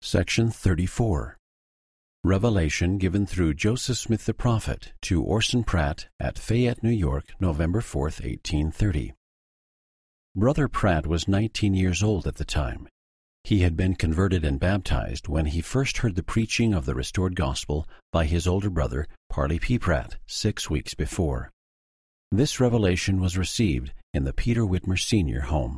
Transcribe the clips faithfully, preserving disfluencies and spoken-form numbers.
Section thirty-four. Revelation given through Joseph Smith the Prophet to Orson Pratt at Fayette, New York, November fourth, eighteen thirty. Brother Pratt was nineteen years old at the time. He had been converted and baptized when he first heard the preaching of the restored gospel by his older brother, Parley P. Pratt, six weeks before. This revelation was received in the Peter Whitmer Senior home.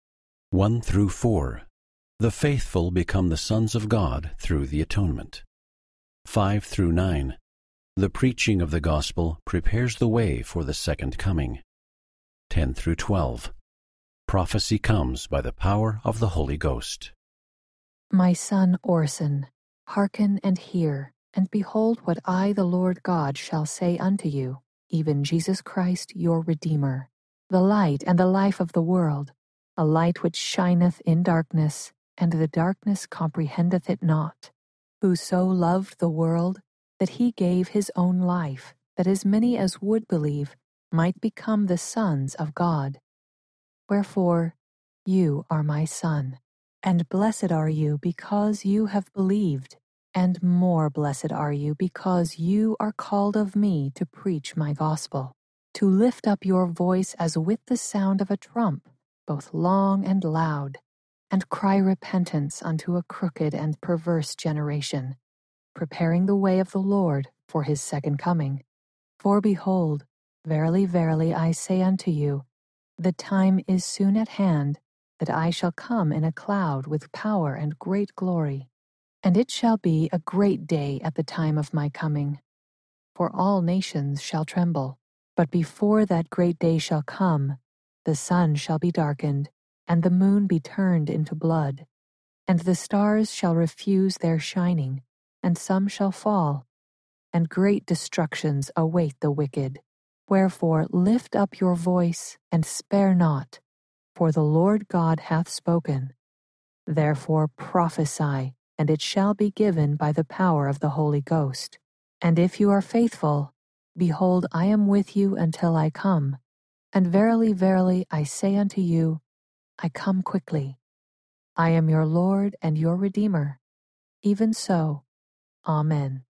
one through four. The faithful become the sons of God through the atonement. five through nine. The preaching of the gospel prepares the way for the second coming. ten through twelve. Prophecy comes by the power of the Holy Ghost. My son Orson, hearken and hear, and behold what I, the Lord God, shall say unto you, even Jesus Christ your Redeemer, the light and the life of the world, a light which shineth in darkness, and the darkness comprehendeth it not, who so loved the world that he gave his own life, that as many as would believe might become the sons of God. Wherefore, you are my son, and blessed are you because you have believed, and more blessed are you because you are called of me to preach my gospel, to lift up your voice as with the sound of a trump, both long and loud, and cry repentance unto a crooked and perverse generation, preparing the way of the Lord for his second coming. For behold, verily, verily, I say unto you, the time is soon at hand that I shall come in a cloud with power and great glory. And it shall be a great day at the time of my coming. For all nations shall tremble. But before that great day shall come, the sun shall be darkened, and the moon be turned into blood, and the stars shall refuse their shining, and some shall fall, and great destructions await the wicked. Wherefore lift up your voice, and spare not, for the Lord God hath spoken. Therefore prophesy, and it shall be given by the power of the Holy Ghost. And if you are faithful, behold, I am with you until I come. And verily, verily, I say unto you, I come quickly. I am your Lord and your Redeemer. Even so, Amen.